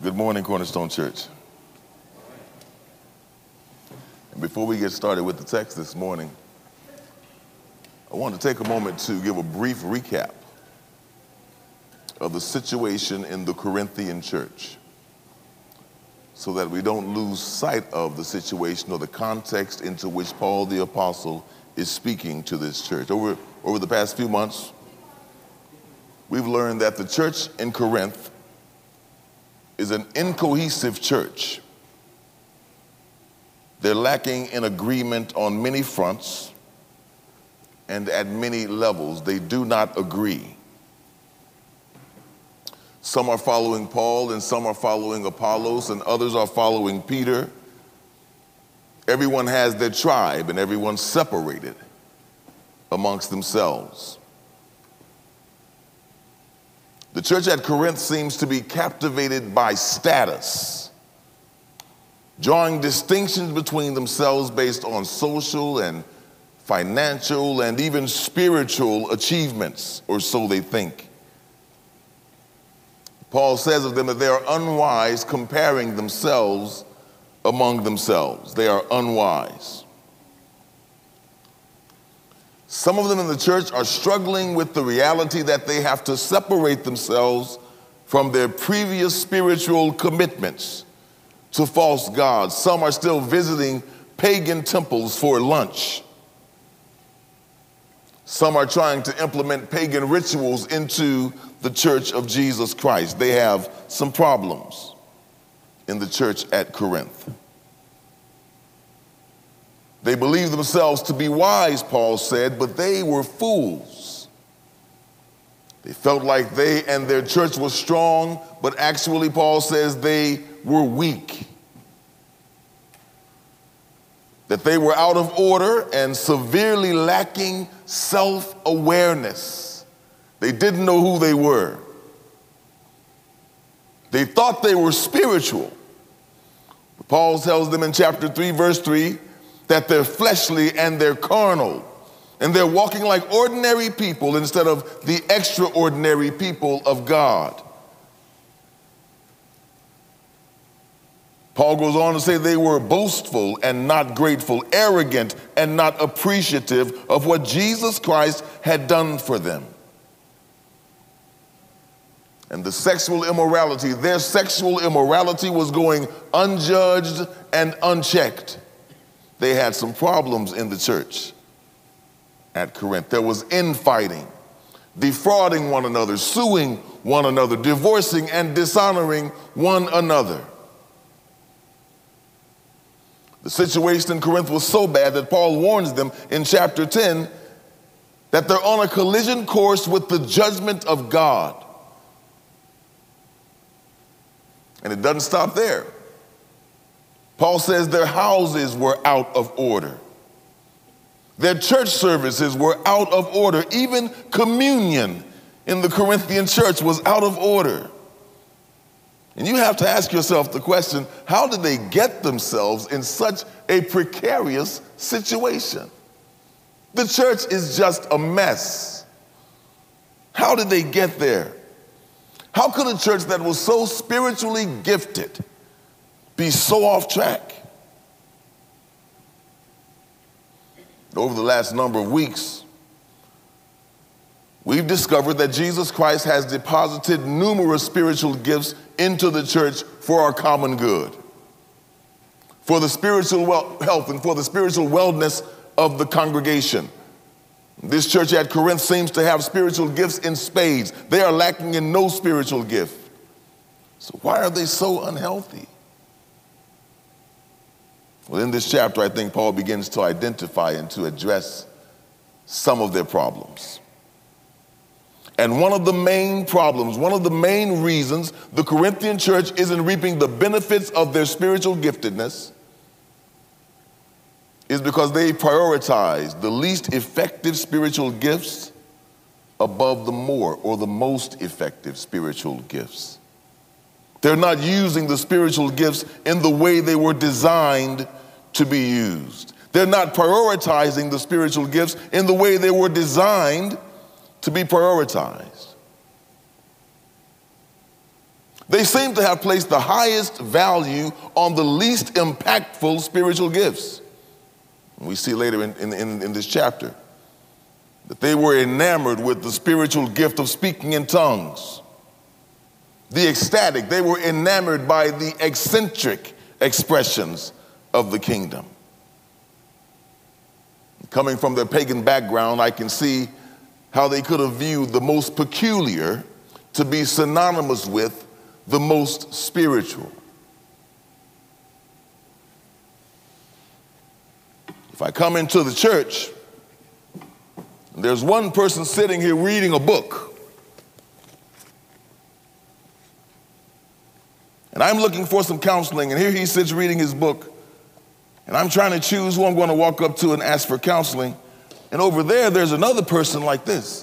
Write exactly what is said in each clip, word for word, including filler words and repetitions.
Good morning, Cornerstone Church. And before we get started with the text this morning, I want to take a moment to give a brief recap of the situation in the Corinthian church so that we don't lose sight of the situation or the context into which Paul the Apostle is speaking to this church. Over, over the past few months, we've learned that the church in Corinth is an incohesive church. They're lacking in agreement on many fronts and at many levels. They do not agree. Some are following Paul and some are following Apollos and others are following Peter. Everyone has their tribe and everyone's separated amongst themselves. The church at Corinth seems to be captivated by status, drawing distinctions between themselves based on social and financial and even spiritual achievements, or so they think. Paul says of them that they are unwise, comparing themselves among themselves. They are unwise. Some of them in the church are struggling with the reality that they have to separate themselves from their previous spiritual commitments to false gods. Some are still visiting pagan temples for lunch. Some are trying to implement pagan rituals into the church of Jesus Christ. They have some problems in the church at Corinth. They believed themselves to be wise, Paul said, but they were fools. They felt like they and their church was strong, but actually, Paul says, they were weak. That they were out of order and severely lacking self-awareness. They didn't know who they were. They thought they were spiritual. Paul tells them in chapter three, verse three, that they're fleshly and they're carnal, and they're walking like ordinary people instead of the extraordinary people of God. Paul goes on to say they were boastful and not grateful, arrogant and not appreciative of what Jesus Christ had done for them. And the sexual immorality, their sexual immorality was going unjudged and unchecked. They had some problems in the church at Corinth. There was infighting, defrauding one another, suing one another, divorcing and dishonoring one another. The situation in Corinth was so bad that Paul warns them in chapter ten that they're on a collision course with the judgment of God. And it doesn't stop there. Paul says their houses were out of order. Their church services were out of order. Even communion in the Corinthian church was out of order. And you have to ask yourself the question, how did they get themselves in such a precarious situation? The church is just a mess. How did they get there? How could a church that was so spiritually gifted be so off track? Over the last number of weeks, we've discovered that Jesus Christ has deposited numerous spiritual gifts into the church for our common good, for the spiritual well- health and for the spiritual wellness of the congregation. This church at Corinth seems to have spiritual gifts in spades. They are lacking in no spiritual gift. So why are they so unhealthy? Well, in this chapter, I think Paul begins to identify and to address some of their problems. And one of the main problems, one of the main reasons the Corinthian church isn't reaping the benefits of their spiritual giftedness is because they prioritize the least effective spiritual gifts above the more or the most effective spiritual gifts. They're not using the spiritual gifts in the way they were designed to be used. They're not prioritizing the spiritual gifts in the way they were designed to be prioritized. They seem to have placed the highest value on the least impactful spiritual gifts. We see later in, in, in, in this chapter that they were enamored with the spiritual gift of speaking in tongues. The ecstatic, they were enamored by the eccentric expressions of the kingdom. Coming from their pagan background, I can see how they could have viewed the most peculiar to be synonymous with the most spiritual. If I come into the church, there's one person sitting here reading a book, and I'm looking for some counseling, and here he sits reading his book, and I'm trying to choose who I'm going to walk up to and ask for counseling, and over there, there's another person like this.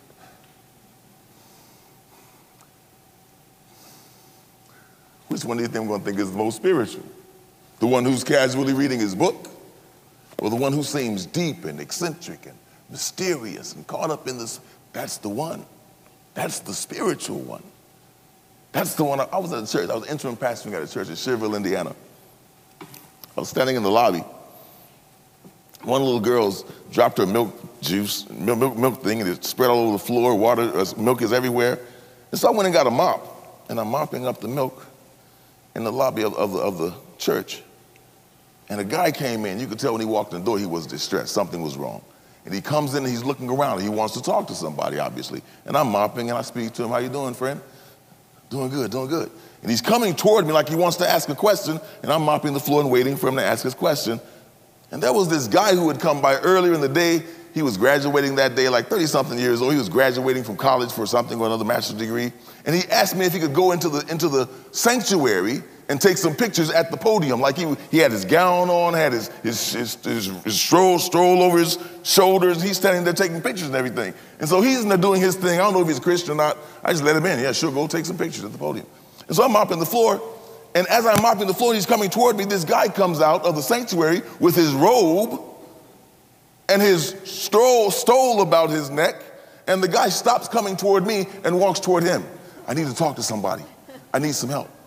Which one do you think I'm going to think is the most spiritual? The one who's casually reading his book? Or the one who seems deep and eccentric and mysterious and caught up in this? That's the one. That's the spiritual one. That's the one. I, I was at a church. I was interim pastoring at a church in Schererville, Indiana. I was standing in the lobby. One of the little girls dropped her milk juice, milk, milk, milk thing, and it spread all over the floor. Water, uh, milk is everywhere. And so I went and got a mop, and I'm mopping up the milk in the lobby of, of, the, of the church. And a guy came in. You could tell when he walked in the door he was distressed. Something was wrong. And he comes in and he's looking around. He wants to talk to somebody, obviously. And I'm mopping and I speak to him. How you doing, friend? Doing good, doing good. And he's coming toward me like he wants to ask a question. And I'm mopping the floor and waiting for him to ask his question. And there was this guy who had come by earlier in the day. He was graduating that day, like thirty-something years old. He was graduating from college for something or another master's degree. And he asked me if he could go into the, into the sanctuary and take some pictures at the podium. Like he, he had his gown on, had his, his, his, his, his stroll, stroll over his shoulders. He's standing there taking pictures and everything. And so he's in there doing his thing. I don't know if he's a Christian or not. I just let him in. Yeah, sure, go take some pictures at the podium. And so I'm mopping the floor. And as I'm mopping the floor, he's coming toward me. This guy comes out of the sanctuary with his robe and his stroll, stole about his neck. And the guy stops coming toward me and walks toward him. I need to talk to somebody. I need some help.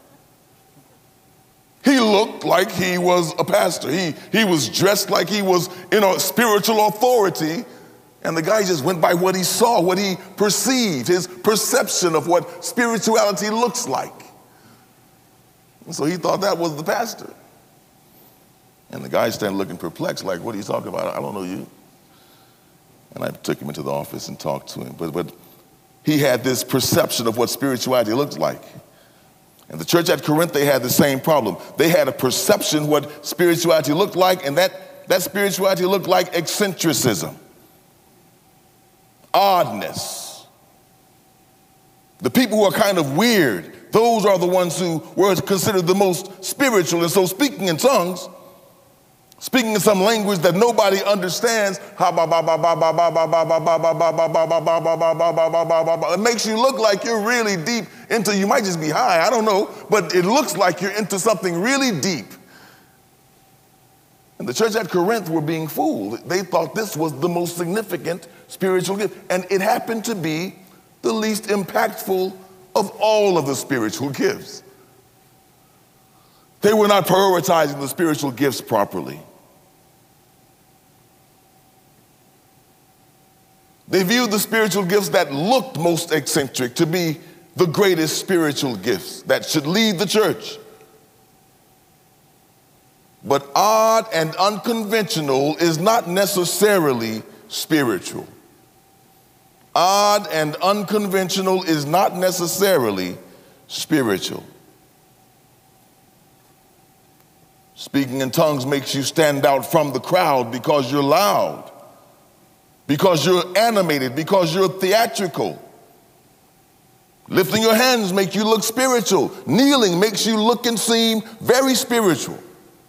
He looked like he was a pastor. He, he was dressed like he was in a spiritual authority. And the guy just went by what he saw, what he perceived, his perception of what spirituality looks like. And so he thought that was the pastor. And the guy standing looking perplexed, like, what are you talking about? I don't know you. And I took him into the office and talked to him. But, but he had this perception of what spirituality looked like. And the church at Corinth, they had the same problem. They had a perception what spirituality looked like, and that, that spirituality looked like eccentricism, oddness. The people who are kind of weird, those are the ones who were considered the most spiritual. And so speaking in tongues, speaking in some language that nobody understands, it makes you look like you're really deep into, you might just be high, I don't know, but it looks like you're into something really deep. And the church at Corinth were being fooled. They thought this was the most significant spiritual gift, and it happened to be the least impactful of all of the spiritual gifts. They were not prioritizing the spiritual gifts properly. They viewed the spiritual gifts that looked most eccentric to be the greatest spiritual gifts that should lead the church. But odd and unconventional is not necessarily spiritual. Odd and unconventional is not necessarily spiritual. Speaking in tongues makes you stand out from the crowd because you're loud, because you're animated, because you're theatrical. Lifting your hands makes you look spiritual. Kneeling makes you look and seem very spiritual.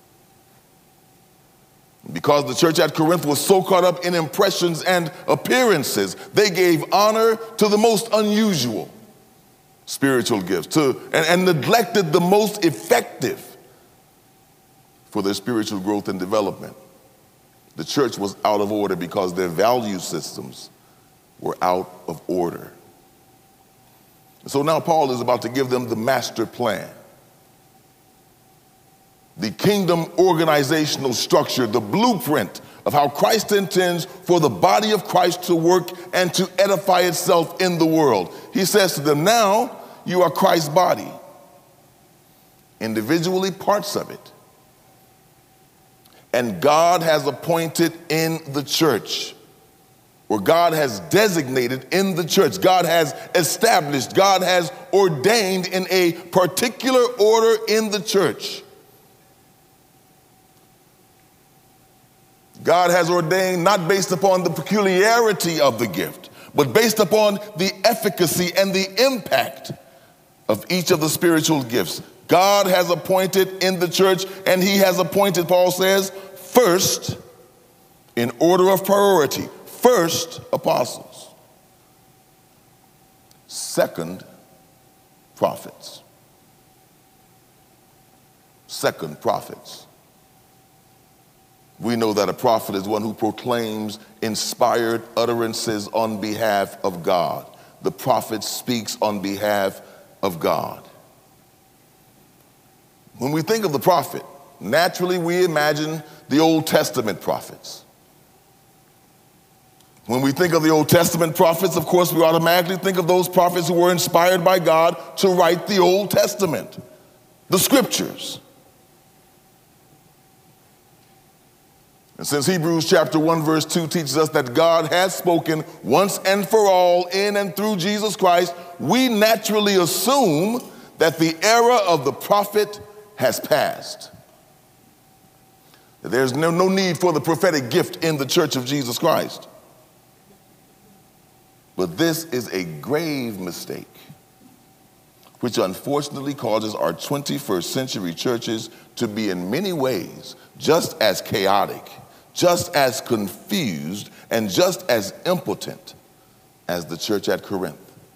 Because the church at Corinth was so caught up in impressions and appearances, they gave honor to the most unusual spiritual gifts to, and, and neglected the most effective for their spiritual growth and development. The church was out of order because their value systems were out of order. So now Paul is about to give them the master plan, the kingdom organizational structure, the blueprint of how Christ intends for the body of Christ to work and to edify itself in the world. He says to them, now you are Christ's body, individually parts of it. And God has appointed in the church, or God has designated in the church, God has established, God has ordained in a particular order in the church. God has ordained not based upon the peculiarity of the gift, but based upon the efficacy and the impact of each of the spiritual gifts. God has appointed in the church, and he has appointed, Paul says, first, in order of priority, first, apostles. Second, prophets. Second, prophets. We know that a prophet is one who proclaims inspired utterances on behalf of God. The prophet speaks on behalf of God. When we think of the prophet, naturally we imagine the Old Testament prophets. When we think of the Old Testament prophets, of course, we automatically think of those prophets who were inspired by God to write the Old Testament, the scriptures. And since Hebrews chapter one verse two teaches us that God has spoken once and for all in and through Jesus Christ, we naturally assume that the era of the prophet has passed. There's no, no need for the prophetic gift in the church of Jesus Christ. But this is a grave mistake, which unfortunately causes our twenty-first century churches to be in many ways just as chaotic, just as confused, and just as impotent as the church at Corinth.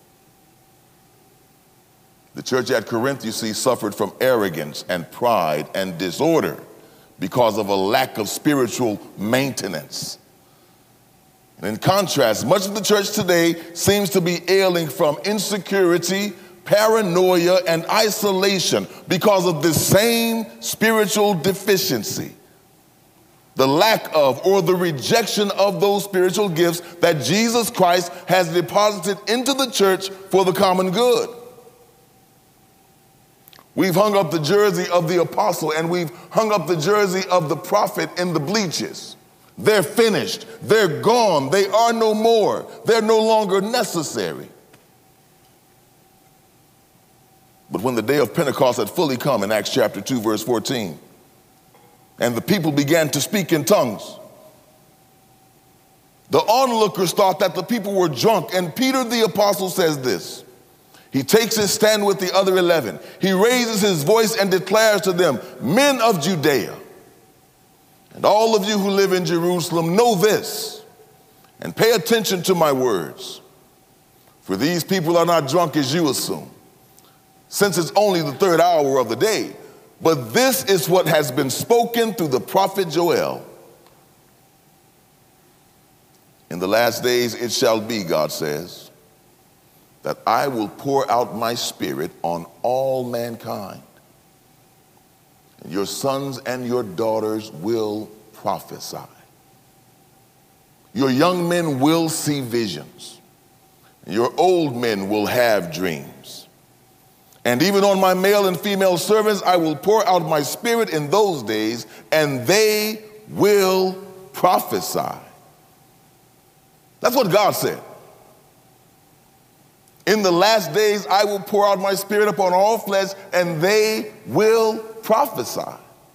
The church at Corinth, you see, suffered from arrogance and pride and disorder because of a lack of spiritual maintenance. And in contrast, much of the church today seems to be ailing from insecurity, paranoia, and isolation because of this same spiritual deficiency. The lack of or the rejection of those spiritual gifts that Jesus Christ has deposited into the church for the common good. We've hung up the jersey of the apostle and we've hung up the jersey of the prophet in the bleachers. They're finished. They're gone. They are no more. They're no longer necessary. But when the day of Pentecost had fully come in Acts chapter two, verse fourteen, and the people began to speak in tongues, the onlookers thought that the people were drunk, and Peter the apostle says this. He takes his stand with the other eleven. He raises his voice and declares to them, men of Judea, and all of you who live in Jerusalem, know this, and pay attention to my words. For these people are not drunk as you assume, since it's only the third hour of the day. But this is what has been spoken through the prophet Joel. In the last days it shall be, God says, that I will pour out my spirit on all mankind. And your sons and your daughters will prophesy. Your young men will see visions. And your old men will have dreams. And even on my male and female servants, I will pour out my spirit in those days, and they will prophesy. That's what God said. In the last days, I will pour out my spirit upon all flesh, and they will prophesy.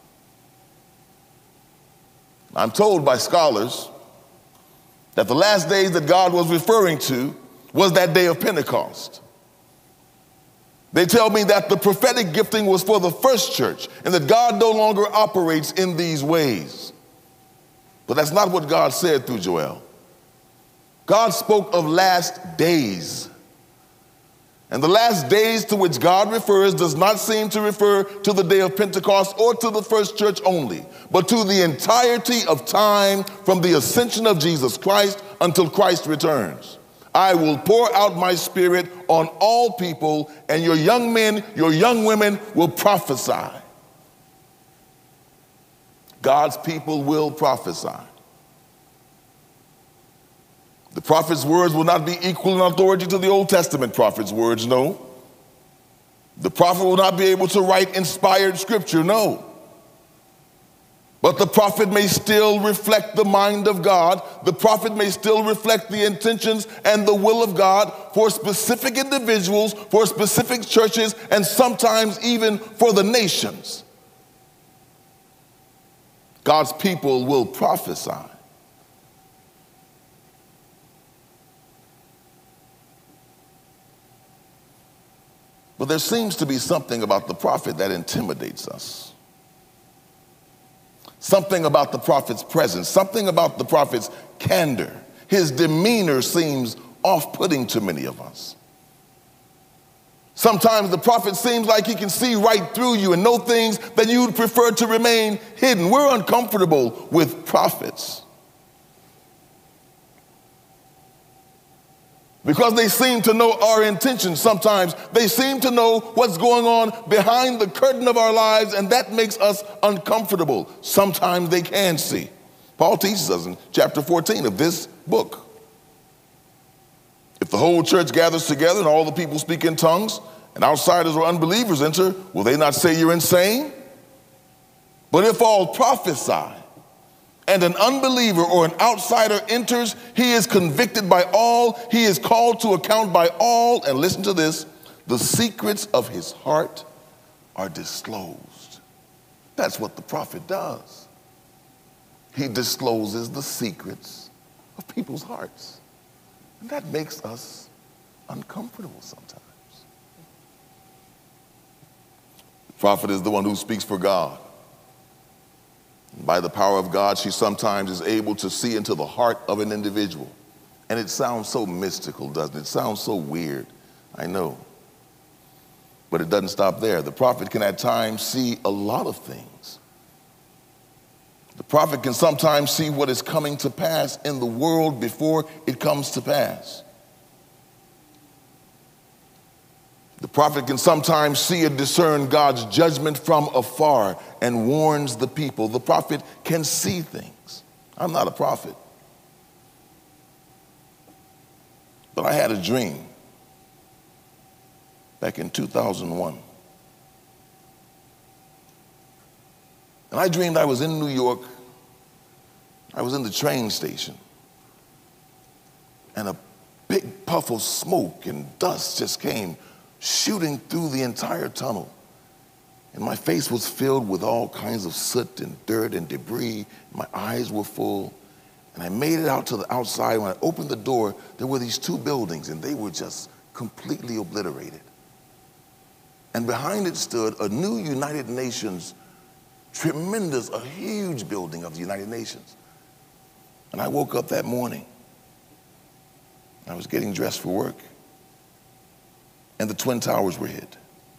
I'm told by scholars that the last days that God was referring to was that day of Pentecost. They tell me that the prophetic gifting was for the first church and that God no longer operates in these ways. But that's not what God said through Joel. God spoke of last days. And the last days to which God refers does not seem to refer to the day of Pentecost or to the first church only, but to the entirety of time from the ascension of Jesus Christ until Christ returns. I will pour out my spirit on all people, and your young men, your young women will prophesy. God's people will prophesy. The prophet's words will not be equal in authority to the Old Testament prophet's words, no. The prophet will not be able to write inspired scripture, no. But the prophet may still reflect the mind of God. The prophet may still reflect the intentions and the will of God for specific individuals, for specific churches, and sometimes even for the nations. God's people will prophesy. But there seems to be something about the prophet that intimidates us. Something about the prophet's presence, something about the prophet's candor. His demeanor seems off-putting to many of us. Sometimes the prophet seems like he can see right through you and know things that you'd prefer to remain hidden. We're uncomfortable with prophets because they seem to know our intentions sometimes. They seem to know what's going on behind the curtain of our lives, and that makes us uncomfortable. Sometimes they can see. Paul teaches us in chapter fourteen of this book. If the whole church gathers together and all the people speak in tongues, and outsiders or unbelievers enter, will they not say you're insane? But if all prophesy, and an unbeliever or an outsider enters, he is convicted by all, he is called to account by all, and listen to this, the secrets of his heart are disclosed. That's what the prophet does. He discloses the secrets of people's hearts. And that makes us uncomfortable sometimes. The prophet is the one who speaks for God. By the power of God, she sometimes is able to see into the heart of an individual. And it sounds so mystical, doesn't it? It sounds so weird, I know. But it doesn't stop there. The prophet can at times see a lot of things. The prophet can sometimes see what is coming to pass in the world before it comes to pass. The prophet can sometimes see and discern God's judgment from afar and warns the people. The prophet can see things. I'm not a prophet, but I had a dream back in two thousand one. And I dreamed I was in New York. I was in the train station, and a big puff of smoke and dust just came shooting through the entire tunnel. And my face was filled with all kinds of soot and dirt and debris. My eyes were full. And I made it out to the outside. When I opened the door, there were these two buildings, and they were just completely obliterated. And behind it stood a new United Nations, tremendous, a huge building of the United Nations. And I woke up that morning. I was getting dressed for work, and the Twin Towers were hit.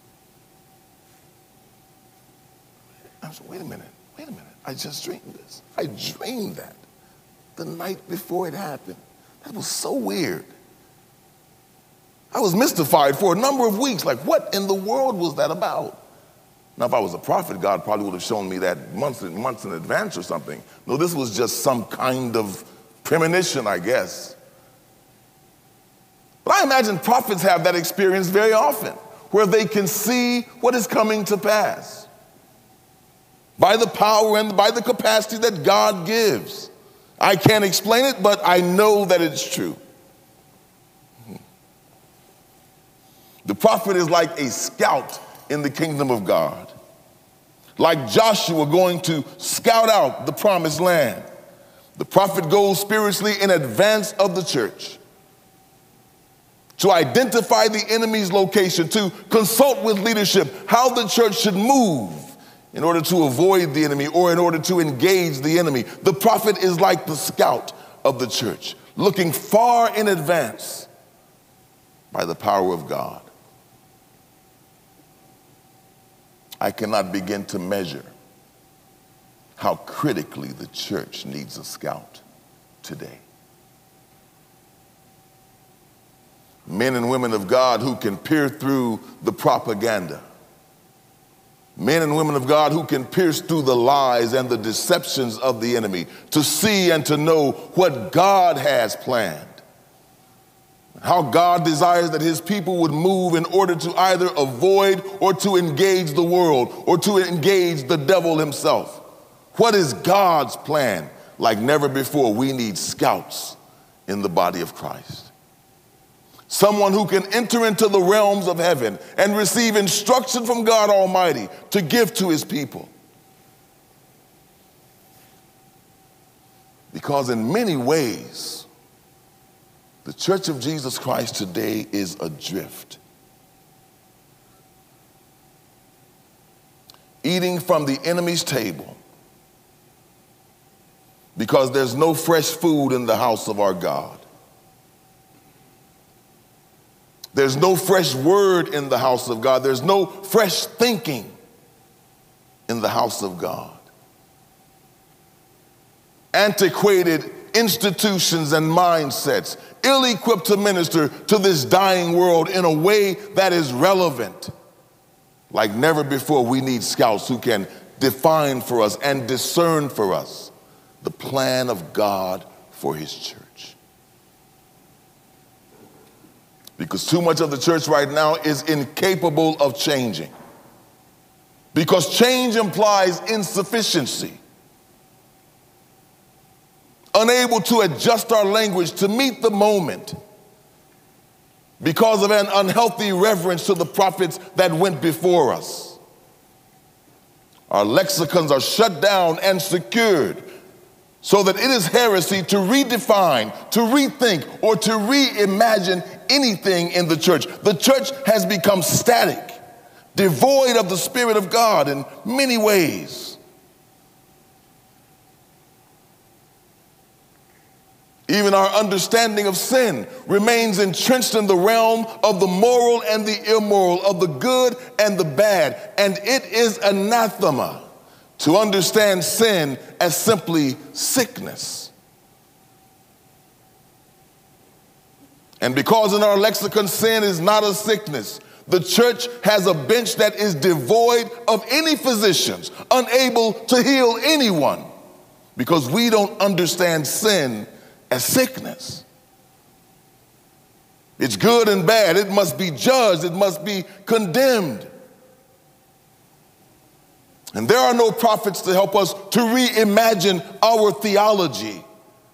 I was like, wait a minute, wait a minute. I just dreamed this. I dreamed that the night before it happened. That was so weird. I was mystified for a number of weeks, like what in the world was that about? Now, if I was a prophet, God probably would have shown me that months and months in advance or something. No, this was just some kind of premonition, I guess. But I imagine prophets have that experience very often, where they can see what is coming to pass by the power and by the capacity that God gives. I can't explain it, but I know that it's true. The prophet is like a scout in the kingdom of God, like Joshua going to scout out the promised land. The prophet goes spiritually in advance of the church to identify the enemy's location, to consult with leadership how the church should move in order to avoid the enemy or in order to engage the enemy. The prophet is like the scout of the church, looking far in advance by the power of God. I cannot begin to measure how critically the church needs a scout today. Men and women of God who can peer through the propaganda. Men and women of God who can pierce through the lies and the deceptions of the enemy to see and to know what God has planned. How God desires that his people would move in order to either avoid or to engage the world or to engage the devil himself. What is God's plan? Like never before, we need scouts in the body of Christ. Someone who can enter into the realms of heaven and receive instruction from God Almighty to give to his people. Because in many ways, the Church of Jesus Christ today is adrift. Eating from the enemy's table because there's no fresh food in the house of our God. There's no fresh word in the house of God. There's no fresh thinking in the house of God. Antiquated institutions and mindsets, ill-equipped to minister to this dying world in a way that is relevant. Like never before, we need scouts who can define for us and discern for us the plan of God for his church. Because too much of the church right now is incapable of changing. Because change implies insufficiency. Unable to adjust our language to meet the moment because of an unhealthy reverence to the prophets that went before us. Our lexicons are shut down and secured so that it is heresy to redefine, to rethink, or to reimagine anything in the church. The church has become static, devoid of the Spirit of God in many ways. Even our understanding of sin remains entrenched in the realm of the moral and the immoral, of the good and the bad. And it is anathema to understand sin as simply sickness. And because in our lexicon sin is not a sickness, the church has a bench that is devoid of any physicians, unable to heal anyone, because we don't understand sin as sickness. It's good and bad. It must be judged. It must be condemned. And there are no prophets to help us to reimagine our theology.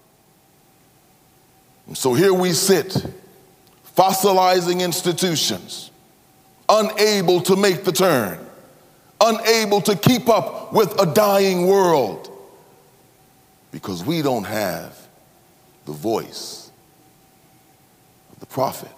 And so here we sit, fossilizing institutions, unable to make the turn, unable to keep up with a dying world, because we don't have the voice of the prophet.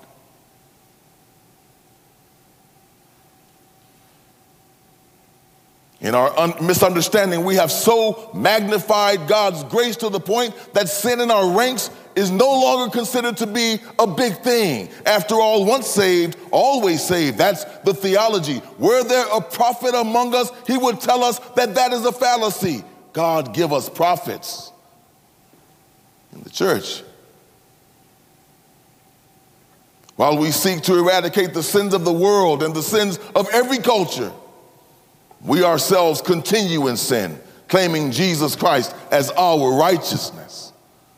In our un- misunderstanding, we have so magnified God's grace to the point that sin in our ranks is no longer considered to be a big thing. After all, once saved, always saved. That's the theology. Were there a prophet among us, he would tell us that that is a fallacy. God give us prophets in the church. While we seek to eradicate the sins of the world and the sins of every culture, we ourselves continue in sin, claiming Jesus Christ as our righteousness.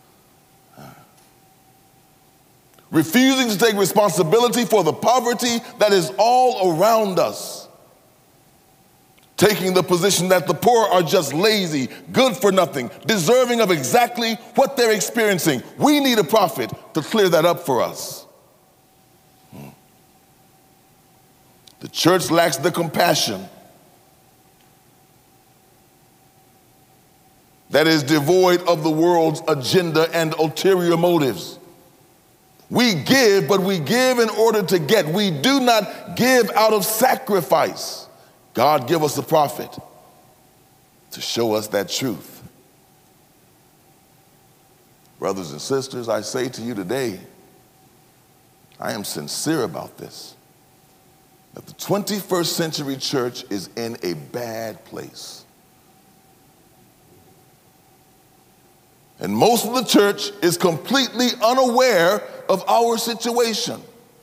Refusing to take responsibility for the poverty that is all around us. Taking the position that the poor are just lazy, good for nothing, deserving of exactly what they're experiencing. We need a prophet to clear that up for us. The church lacks the compassion that is devoid of the world's agenda and ulterior motives. We give, but we give in order to get. We do not give out of sacrifice. God give us a prophet to show us that truth. Brothers and sisters, I say to you today, I am sincere about this, that the twenty-first century church is in a bad place. And most of the church is completely unaware of our situation.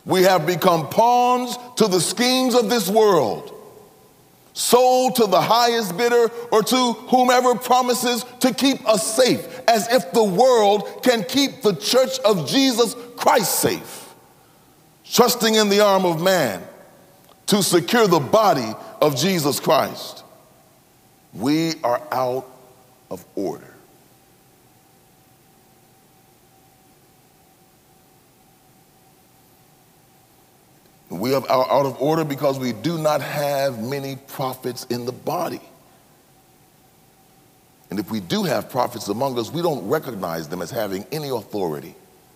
We have become pawns to the schemes of this world, sold to the highest bidder or to whomever promises to keep us safe, as if the world can keep the church of Jesus Christ safe, trusting in the arm of man to secure the body of Jesus Christ. We are out of order. We are out of order because we do not have many prophets in the body. And if we do have prophets among us, we don't recognize them as having any authority.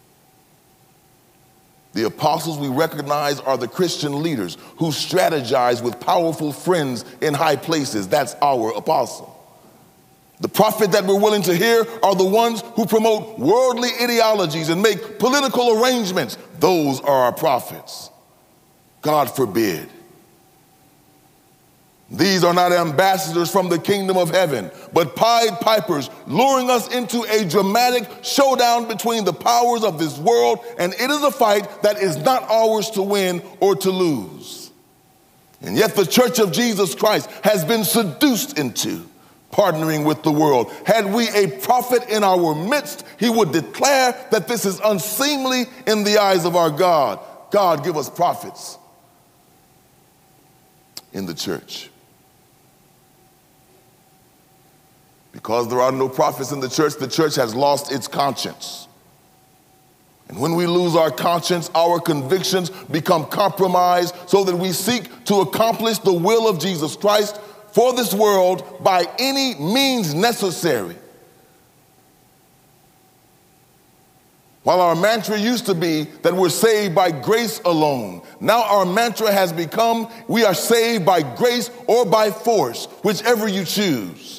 The apostles we recognize are the Christian leaders who strategize with powerful friends in high places. That's our apostle. The prophet that we're willing to hear are the ones who promote worldly ideologies and make political arrangements. Those are our prophets. God forbid. These are not ambassadors from the kingdom of heaven, but Pied Pipers luring us into a dramatic showdown between the powers of this world, and it is a fight that is not ours to win or to lose. And yet the Church of Jesus Christ has been seduced into partnering with the world. Had we a prophet in our midst, he would declare that this is unseemly in the eyes of our God. God, give us prophets in the church. Because there are no prophets in the church, the church has lost its conscience. And when we lose our conscience, our convictions become compromised so that we seek to accomplish the will of Jesus Christ for this world by any means necessary. While our mantra used to be that we're saved by grace alone, now our mantra has become we are saved by grace or by force, whichever you choose.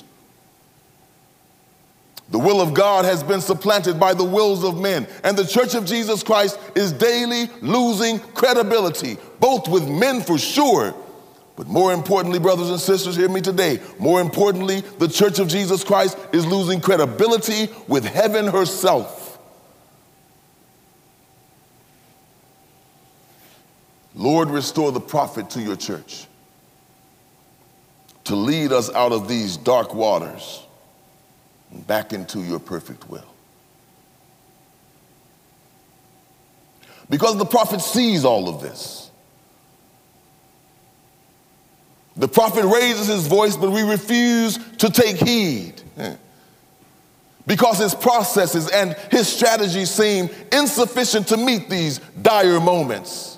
The will of God has been supplanted by the wills of men, and the Church of Jesus Christ is daily losing credibility, both with men for sure, but more importantly, brothers and sisters, hear me today, more importantly, the Church of Jesus Christ is losing credibility with heaven herself. Lord, restore the prophet to your church to lead us out of these dark waters and back into your perfect will. Because the prophet sees all of this. The prophet raises his voice, but we refuse to take heed. Because his processes and his strategies seem insufficient to meet these dire moments.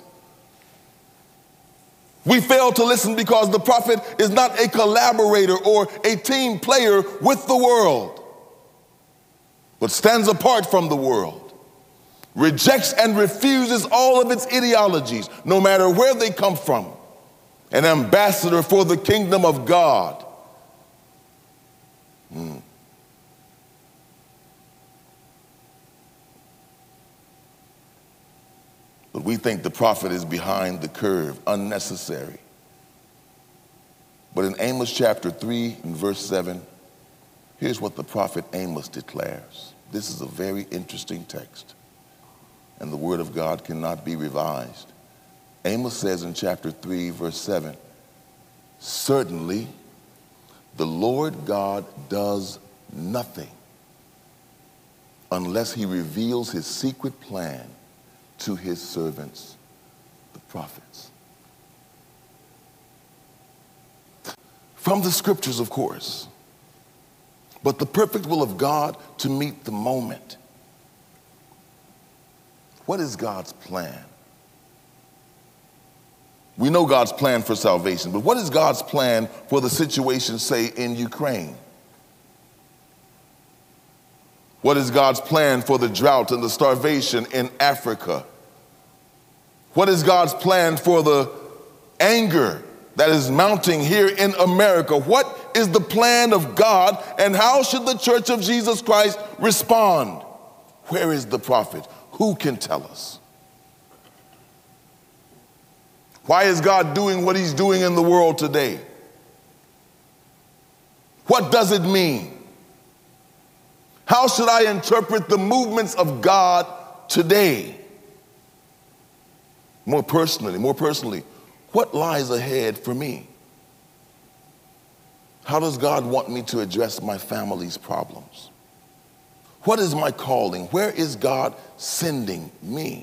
We fail to listen because the prophet is not a collaborator or a team player with the world, but stands apart from the world, rejects and refuses all of its ideologies, no matter where they come from, an ambassador for the kingdom of God. Mm. But we think the prophet is behind the curve, unnecessary. But in Amos chapter three and verse seven, here's what the prophet Amos declares. This is a very interesting text, and the word of God cannot be revised. Amos says in chapter three, verse seven, certainly the Lord God does nothing unless he reveals his secret plan to his servants, the prophets. From the scriptures, of course, but the perfect will of God to meet the moment. What is God's plan? We know God's plan for salvation, but what is God's plan for the situation, say, in Ukraine? What is God's plan for the drought and the starvation in Africa? What is God's plan for the anger that is mounting here in America? What is the plan of God, and how should the Church of Jesus Christ respond? Where is the prophet? Who can tell us? Why is God doing what he's doing in the world today? What does it mean? How should I interpret the movements of God today? More personally, more personally, what lies ahead for me? How does God want me to address my family's problems? What is my calling? Where is God sending me?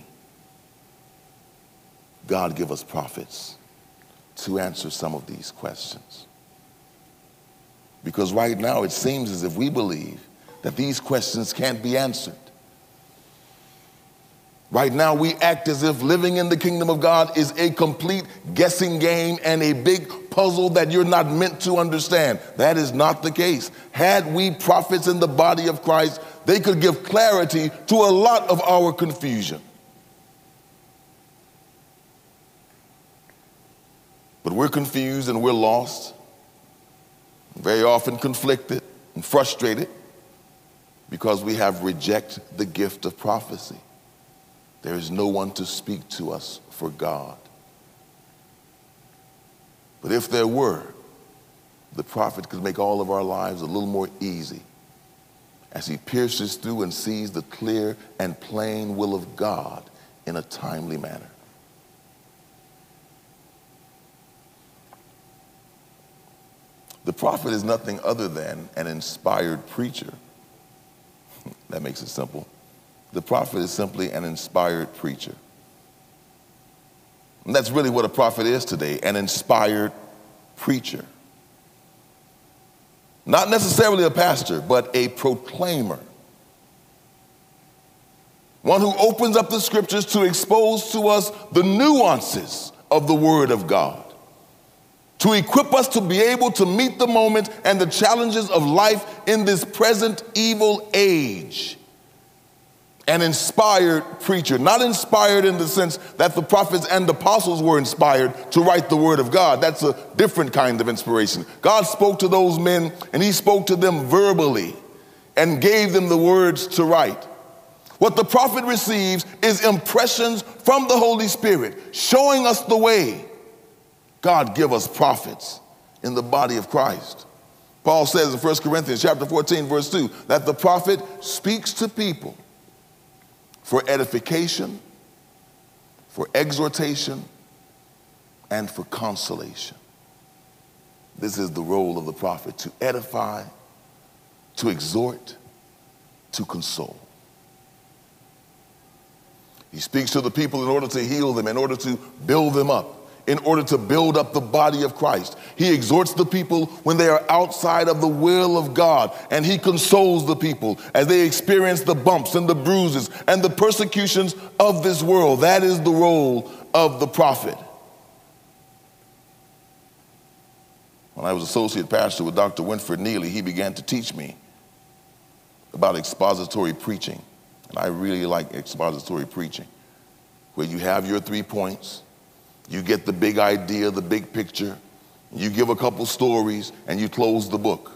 God give us prophets to answer some of these questions. Because right now it seems as if we believe that these questions can't be answered. Right now we act as if living in the kingdom of God is a complete guessing game and a big puzzle that you're not meant to understand. That is not the case. Had we prophets in the body of Christ, they could give clarity to a lot of our confusion. But we're confused and we're lost, very often conflicted and frustrated because we have rejected the gift of prophecy. There is no one to speak to us for God. But if there were, the prophet could make all of our lives a little more easy as he pierces through and sees the clear and plain will of God in a timely manner. The prophet is nothing other than an inspired preacher. That makes it simple. The prophet is simply an inspired preacher. And that's really what a prophet is today, an inspired preacher. Not necessarily a pastor, but a proclaimer. One who opens up the scriptures to expose to us the nuances of the word of God, to equip us to be able to meet the moment and the challenges of life in this present evil age. An inspired preacher, not inspired in the sense that the prophets and apostles were inspired to write the word of God. That's a different kind of inspiration. God spoke to those men and he spoke to them verbally and gave them the words to write. What the prophet receives is impressions from the Holy Spirit showing us the way. God give us prophets in the body of Christ. Paul says in First Corinthians chapter fourteen, verse two, that the prophet speaks to people for edification, for exhortation, and for consolation. This is the role of the prophet, to edify, to exhort, to console. He speaks to the people in order to heal them, in order to build them up, in order to build up the body of Christ. He exhorts the people when they are outside of the will of God, and he consoles the people as they experience the bumps and the bruises and the persecutions of this world. That is the role of the prophet. When I was associate pastor with Doctor Winford Neely, he began to teach me about expository preaching. And I really like expository preaching, where you have your three points, you get the big idea, the big picture, you give a couple stories, and you close the book.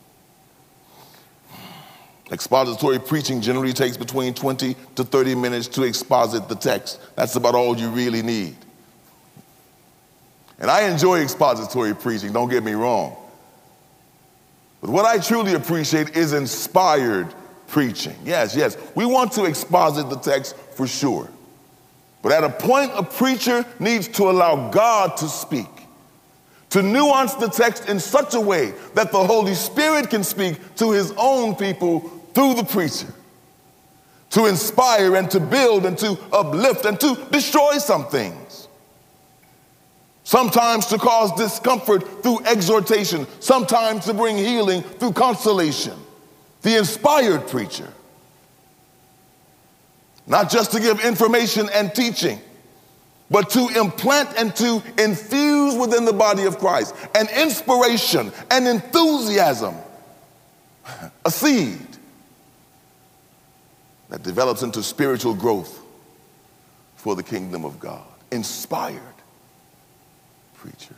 Expository preaching generally takes between twenty to thirty minutes to exposit the text. That's about all you really need. And I enjoy expository preaching, don't get me wrong. But what I truly appreciate is inspired preaching. Yes, yes, we want to exposit the text for sure. But at a point, a preacher needs to allow God to speak, to nuance the text in such a way that the Holy Spirit can speak to his own people through the preacher, to inspire and to build and to uplift and to destroy some things. Sometimes to cause discomfort through exhortation, sometimes to bring healing through consolation. The inspired preacher. Not just to give information and teaching, but to implant and to infuse within the body of Christ an inspiration, an enthusiasm, a seed that develops into spiritual growth for the kingdom of God. Inspired preachers.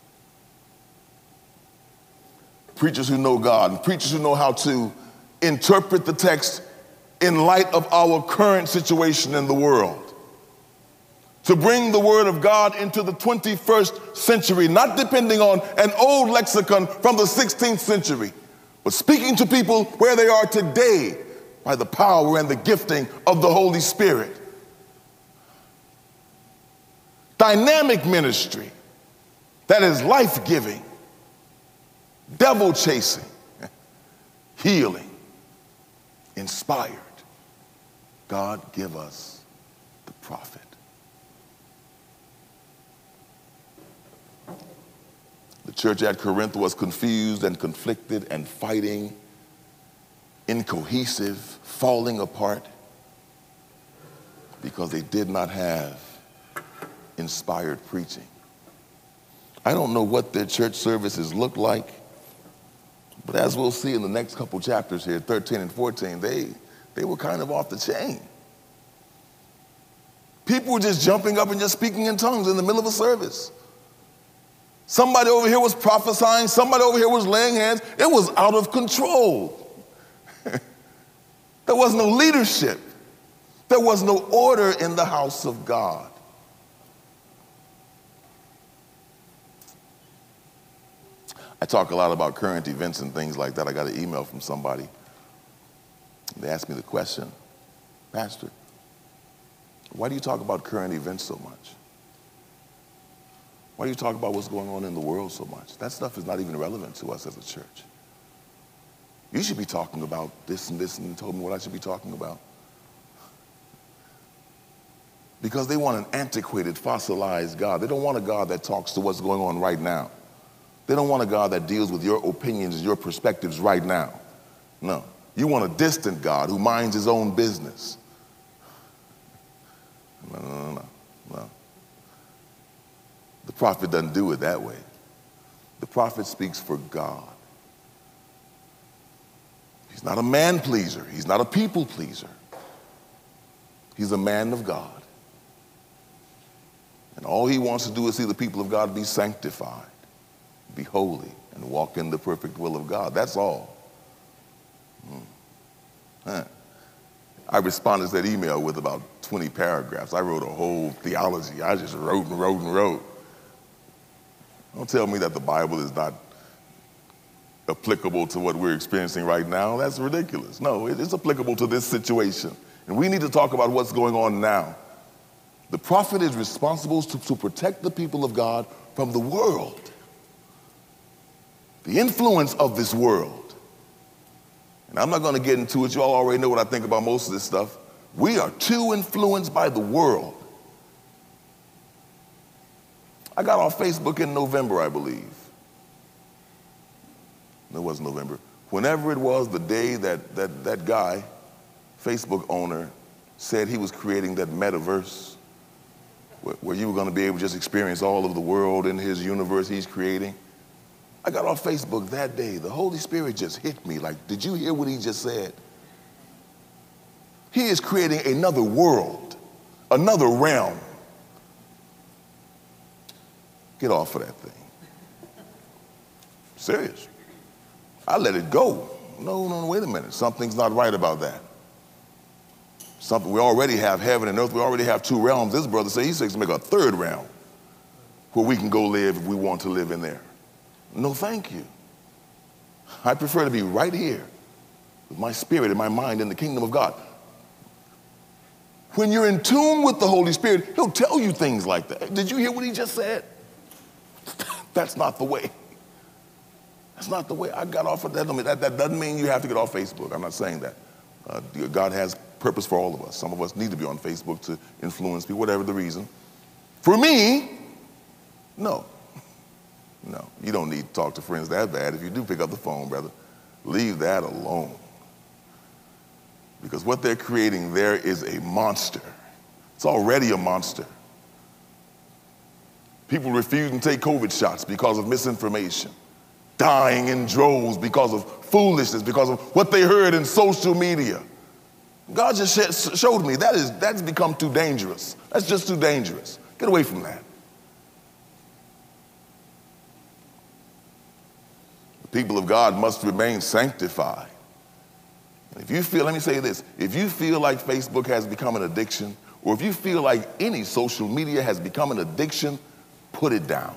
Preachers who know God, and preachers who know how to interpret the text in light of our current situation in the world. To bring the word of God into the twenty-first century, not depending on an old lexicon from the sixteenth century, but speaking to people where they are today by the power and the gifting of the Holy Spirit. dynamic ministry that is life-giving, devil-chasing, healing, inspired. God, give us the prophet. The church at Corinth was confused and conflicted and fighting, incohesive, falling apart, because they did not have inspired preaching. I don't know what their church services look like, but as we'll see in the next couple chapters here, thirteen and fourteen, they, they were kind of off the chain. People were just jumping up and just speaking in tongues in the middle of a service. Somebody over here was prophesying, somebody over here was laying hands. It was out of control. There was no leadership. There was no order in the house of God. I talk a lot about current events and things like that. I got an email from somebody. They asked me the question, Pastor, why do you talk about current events so much? Why do you talk about what's going on in the world so much? That stuff is not even relevant to us as a church. You should be talking about this and this, and told me what I should be talking about. Because they want an antiquated, fossilized God. They don't want a God that talks to what's going on right now. They don't want a God that deals with your opinions and your perspectives right now. No. You want a distant God who minds his own business. No, no, no, no, no. The prophet doesn't do it that way. The prophet speaks for God. He's not a man pleaser. He's not a people pleaser. He's a man of God. And all he wants to do is see the people of God be sanctified, be holy, and walk in the perfect will of God. That's all. Hmm. Huh. I responded to that email with about twenty paragraphs. I wrote a whole theology. I just wrote and wrote and wrote. Don't tell me that the Bible is not applicable to what we're experiencing right now. That's ridiculous. No, it is applicable to this situation. And we need to talk about what's going on now. The prophet is responsible to, to protect the people of God from the world, the influence of this world. And I'm not going to get into it. You all already know what I think about most of this stuff. We are too influenced by the world. I got off Facebook in November, I believe. No, it wasn't November. Whenever it was, the day that, that that guy, Facebook owner, said he was creating that metaverse where, where you were going to be able to just experience all of the world in his universe he's creating. I got off Facebook that day. The Holy Spirit just hit me like, did you hear what he just said? He is creating another world, another realm. Get off of that thing. Serious. I let it go. No, no, no, wait a minute. Something's not right about that. Something, we already have heaven and earth. We already have two realms. This brother says he says to make a third realm where we can go live if we want to live in there. No, thank you. I prefer to be right here with my spirit and my mind in the kingdom of God. When you're in tune with the Holy Spirit, he'll tell you things like that. Did you hear what he just said? That's not the way. That's not the way. I got off of that. That, that doesn't mean you have to get off Facebook. I'm not saying that. Uh, God has purpose for all of us. Some of us need to be on Facebook to influence people, whatever the reason. For me, no. No, you don't need to talk to friends that bad. If you do pick up the phone, brother, leave that alone. Because what they're creating there is a monster. It's already a monster. People refusing to take COVID shots because of misinformation, dying in droves because of foolishness, because of what they heard in social media. God just showed me that is that's become too dangerous. That's just too dangerous. Get away from that. The people of God must remain sanctified. If you feel, let me say this, if you feel like Facebook has become an addiction, or if you feel like any social media has become an addiction, put it down.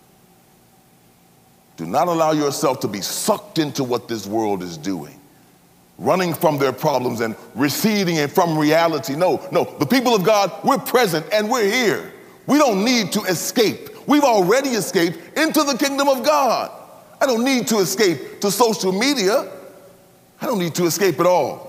Do not allow yourself to be sucked into what this world is doing, running from their problems and receding from reality. No, no, the people of God, we're present and we're here. We don't need to escape. We've already escaped into the kingdom of God. I don't need to escape to social media. I don't need to escape at all.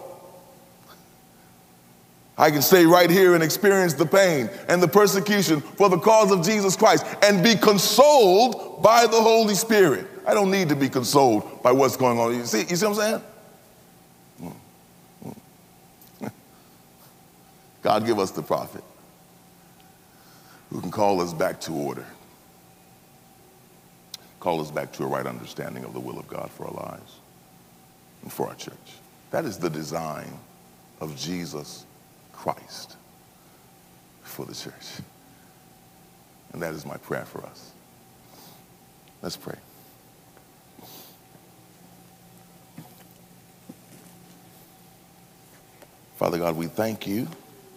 I can stay right here and experience the pain and the persecution for the cause of Jesus Christ and be consoled by the Holy Spirit. I don't need to be consoled by what's going on. You see, you see what I'm saying? Mm, mm. God give us the prophet who can call us back to order, call us back to a right understanding of the will of God for our lives and for our church. That is the design of Jesus Christ for the church. And that is my prayer for us. Let's pray. Father God, we thank you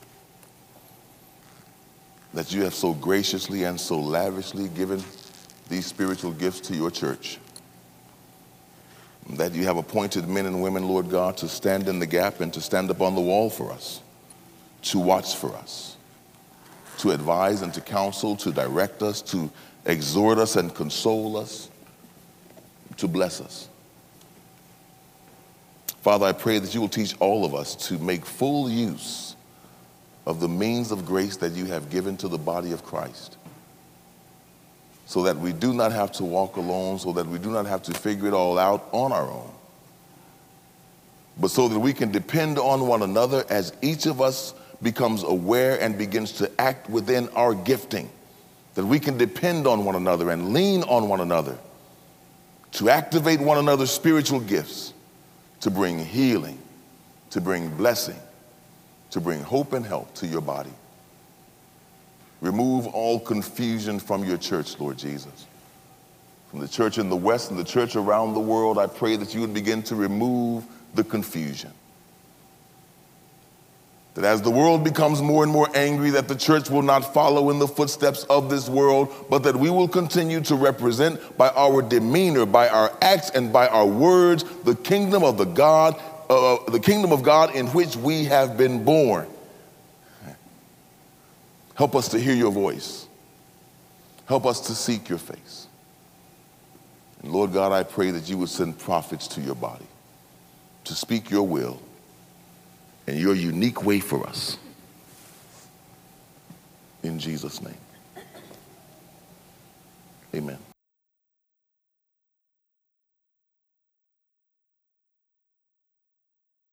that you have so graciously and so lavishly given these spiritual gifts to your church, that you have appointed men and women, Lord God, to stand in the gap and to stand up on the wall for us, to watch for us, to advise and to counsel, to direct us, to exhort us and console us, to bless us. Father, I pray that you will teach all of us to make full use of the means of grace that you have given to the body of Christ, so that we do not have to walk alone, so that we do not have to figure it all out on our own, but so that we can depend on one another as each of us becomes aware and begins to act within our gifting, that we can depend on one another and lean on one another to activate one another's spiritual gifts, to bring healing, to bring blessing, to bring hope and help to your body. Remove all confusion from your church, Lord Jesus. From the church in the West and the church around the world, I pray that you would begin to remove the confusion. That as the world becomes more and more angry, that the church will not follow in the footsteps of this world, but that we will continue to represent by our demeanor, by our acts, and by our words, the kingdom of the God, uh, the kingdom of God in which we have been born. Help us to hear your voice. Help us to seek your face. And Lord God, I pray that you would send prophets to your body to speak your will in your unique way for us. In Jesus' name, amen.